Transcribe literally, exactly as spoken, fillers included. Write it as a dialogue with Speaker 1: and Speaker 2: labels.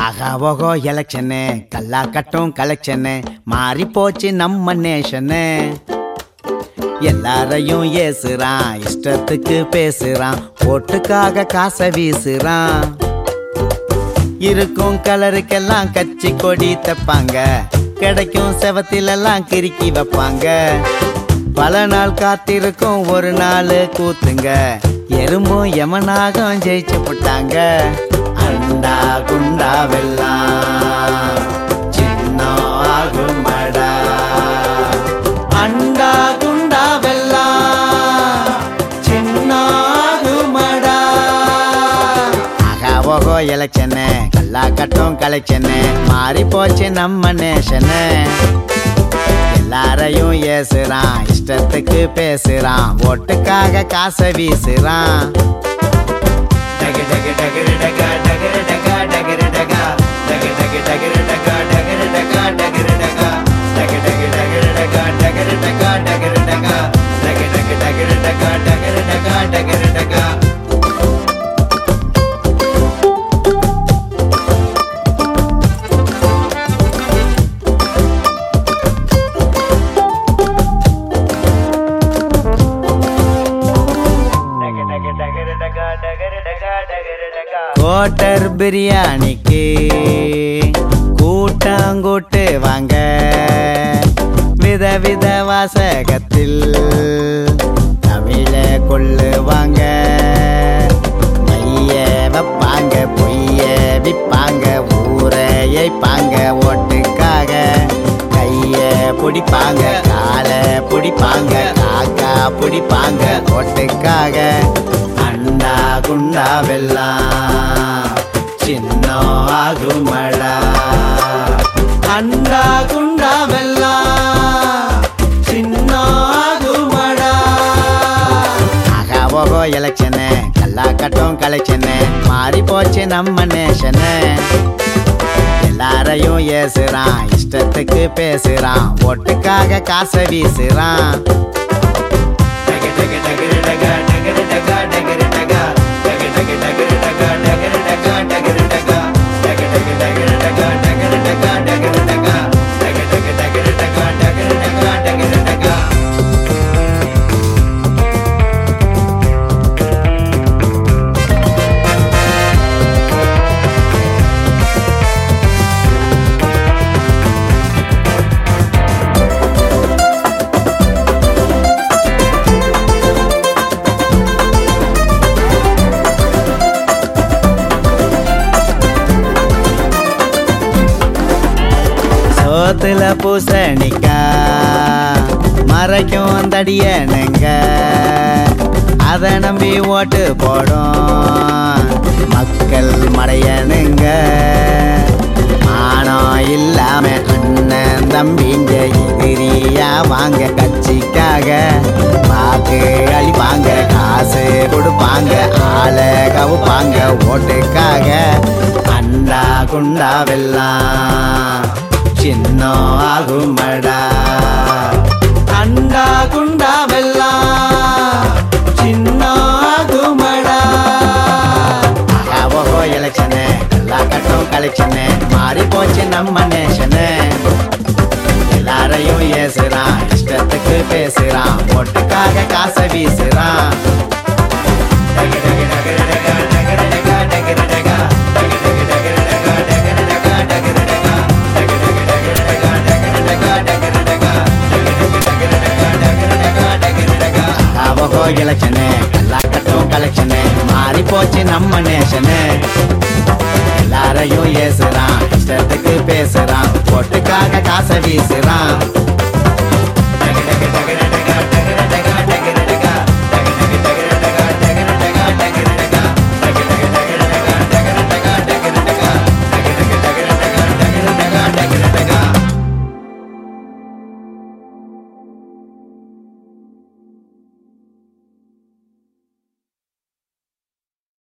Speaker 1: ஆகாவோகோ election கல்லா கட்டும் collection மாறி போச்சு நம்ம நேஷனு. எல்லாரையும் ஏசுறான், இஷ்டத்துக்கு பேசுறான், ஓட்டுக்காக காசை வீசுறான். இருக்கும் கலருக்கெல்லாம் கட்சி கொடி தப்பாங்க, கிடைக்கும் செவத்திலெல்லாம் கிறுக்கி வைப்பாங்க. பல நாள் காத்திருக்கும் ஒரு நாள் கூத்துங்க, எறும்பும் யமனாகம் ஜெயிச்சு போட்டாங்க. அண்டா குண்டா வெல்லாம் சின்ன ஆகுமடா, அண்டா குண்டா வெல்லாம் சின்ன ஆகுமடா. ஆகாவோகோ எலெக்ஷனு கல்லா கட்டும் கலெக்ஷனு மாறி போச்சு நம்ம நேஷனு. எல்லாரையும் ஏசுறான், இஷ்டத்துக்கு பேசுறான், ஓட்டுக்காக காசை வீசுறான். டக டக டகரு டகா டகரு டகா டகரு டகா டக டக டகரு டகா டகரு டகா டகரு டகா டக டக டகரு டகா டகரு டகா டகரு டகா டக டக டகரு டகா டகரு டகா டகரு டகா. கோட்டர் பிரியாணிக்கு கூட்டாங்கூட்டு வாங்க, விதவித வாசகத்தில் தமிழ கொள்ளுவாங்க. மைய வைப்பாங்க, பொய்ய விப்பாங்க, ஊரையைப்பாங்க, ஓட்டுக்காக கைய பிடிப்பாங்க, காலை பிடிப்பாங்க, காக்கா பிடிப்பாங்க, ஓட்டுக்காக. அண்டா குண்டா வெல்லாம் சின்ன ஆகுமடா, அண்டா குண்டா வெல்லாம் சின்ன ஆகுமடா. ஆகாவோகோ எலெக்ஷனு கல்லா கட்டும் கலெக்ஷனு மாறி போச்சு நம்ம நேஷனு. எல்லாரையும் ஏசுறான், இஷ்டத்துக்கு பேசுறான், ஓட்டுக்காக காசை வீசுறான். சோத்துல பூசணிக்கா மறைக்கும் தடியனுங்க, அதை நம்பி ஓட்டு போடும் மக்கள் மடையனுங்க. மானம் இல்லாம அண்ணன் தம்பிங்க எதிரியா வாங்க, கட்சிக்காக வாக்கு அளிப்பாங்க, காசு கொடுப்பாங்க, ஆளை கவுப்பாங்க, ஓட்டுக்காக. அண்டா குண்டா வெல்லாம் சின்ன ஆகுமடா, அண்டா குண்டா வெல்லாம் சின்ன ஆகுமடா. ஆகாவோகோ எலெக்ஷனு கல்லா கட்டும் கலெக்ஷனு மாறி போச்சு நம்ம நேஷனு. எல்லாரையும் ஏசுறான், இஷ்டத்துக்கு பேசுறான், ஓட்டுக்காக காசை வீசுறான். டக டக டகரு டகா டகரு டகா டகரு டகா டக டக டகரு டகா டகரு டகா டகரு டகா டக டக டகரு டகா டகரு டகா டகரு டகா டக டக டகரு டகா டகரு டகா டகரு டகா. ஆகாவோகோ எலெக்ஷனு கல்லா கட்டும் கலெக்ஷனு மாறி போச்சு நம்ம நேஷனு. எல்லாரையும் ஏசுறான், இஷ்டத்துக்கு பேசுறான், ஓட்டுக்காக காசை வீசுறான்.